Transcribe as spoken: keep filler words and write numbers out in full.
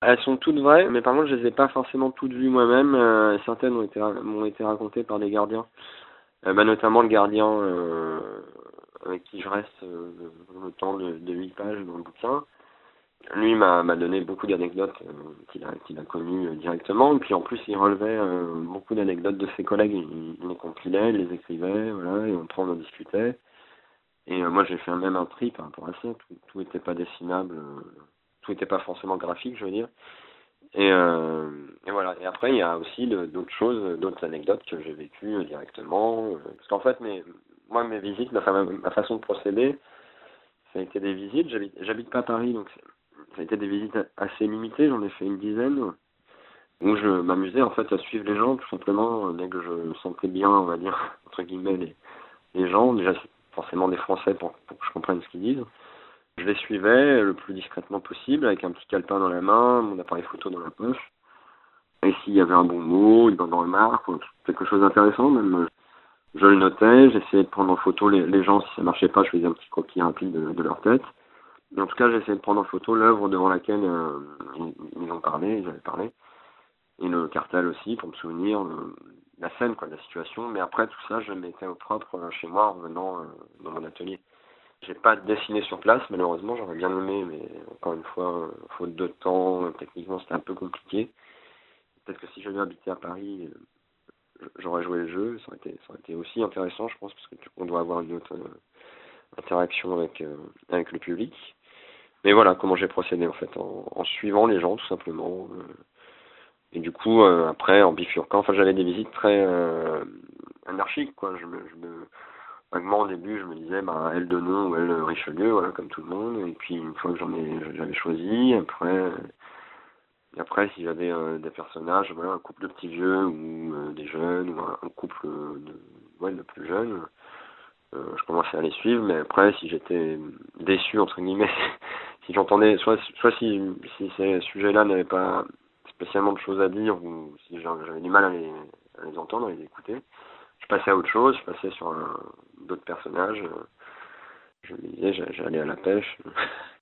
Elles sont toutes vraies, mais par contre, je les ai pas forcément toutes vues moi-même. Euh, certaines ont été, m'ont été racontées par des gardiens. Euh, bah, notamment le gardien euh, avec qui je reste euh, le temps de, de huit pages dans le bouquin. Lui m'a m'a donné beaucoup d'anecdotes euh, qu'il a, qu'il a connues euh, directement. Et puis en plus, il relevait euh, beaucoup d'anecdotes de ses collègues. Il, il les compilait, il les écrivait, voilà, et on en discutait. Et euh, moi, j'ai fait même un tri par rapport à ça. Tout, tout était pas dessinable, euh, tout était pas forcément graphique, je veux dire. Et, euh, et voilà. Et après, il y a aussi le- d'autres choses, d'autres anecdotes que j'ai vécues euh, directement. euh, parce qu'en fait, mes, moi, mes visites, ma, fa- ma façon de procéder, ça a été des visites. J'habite, j'habite pas à Paris, donc c'est- ça a été des visites assez limitées. J'en ai fait une dizaine, où je m'amusais en fait à suivre les gens, tout simplement, euh, dès que je sentais bien, on va dire, entre guillemets, les, les gens. Déjà, c'est forcément des Français pour, pour que je comprenne ce qu'ils disent. Je les suivais le plus discrètement possible, avec un petit calepin dans la main, mon appareil photo dans la poche. Et s'il y avait un bon mot, une bonne remarque, ou quelque chose d'intéressant, même, je le notais, j'essayais de prendre en photo les, les gens, si ça marchait pas, je faisais un petit croquis rapide de, de leur tête. Mais en tout cas, j'essayais de prendre en photo l'œuvre devant laquelle euh, ils, ils ont parlé, ils avaient parlé. Et le cartel aussi, pour me souvenir de la scène, quoi, de la situation. Mais après, tout ça, je le mettais au propre euh, chez moi en revenant euh, dans mon atelier. J'ai pas dessiné sur place, malheureusement, j'aurais bien aimé, mais encore une fois, euh, faute de temps, euh, techniquement, c'était un peu compliqué. Peut-être que si j'avais habité à Paris, euh, j'aurais joué le jeu, ça aurait été, ça aurait été aussi intéressant, je pense, parce que tu- on doit avoir une autre euh, interaction avec, euh, avec le public. Mais voilà comment j'ai procédé, en fait, en, en suivant les gens, tout simplement. euh. Et du coup, euh, après, en bifurquant, enfin, j'avais des visites très euh, anarchiques, quoi. Je me, je me, vaguement, au début, je me disais, bah, elle Denon ou elle Richelieu, voilà, comme tout le monde. Et puis, une fois que j'en ai, j'avais choisi, après, et après, si j'avais euh, des personnages, voilà, un couple de petits vieux ou euh, des jeunes, ou un, un couple de, ouais, de plus jeunes, euh, je commençais à les suivre. Mais après, si j'étais déçu, entre guillemets, si j'entendais, soit, soit si, si ces sujets-là n'avaient pas spécialement de choses à dire, ou si j'avais du mal à les, à les entendre, à les écouter, je passais à autre chose, je passais sur un- d'autres personnages. euh, Je me disais, j'a- j'allais à la pêche.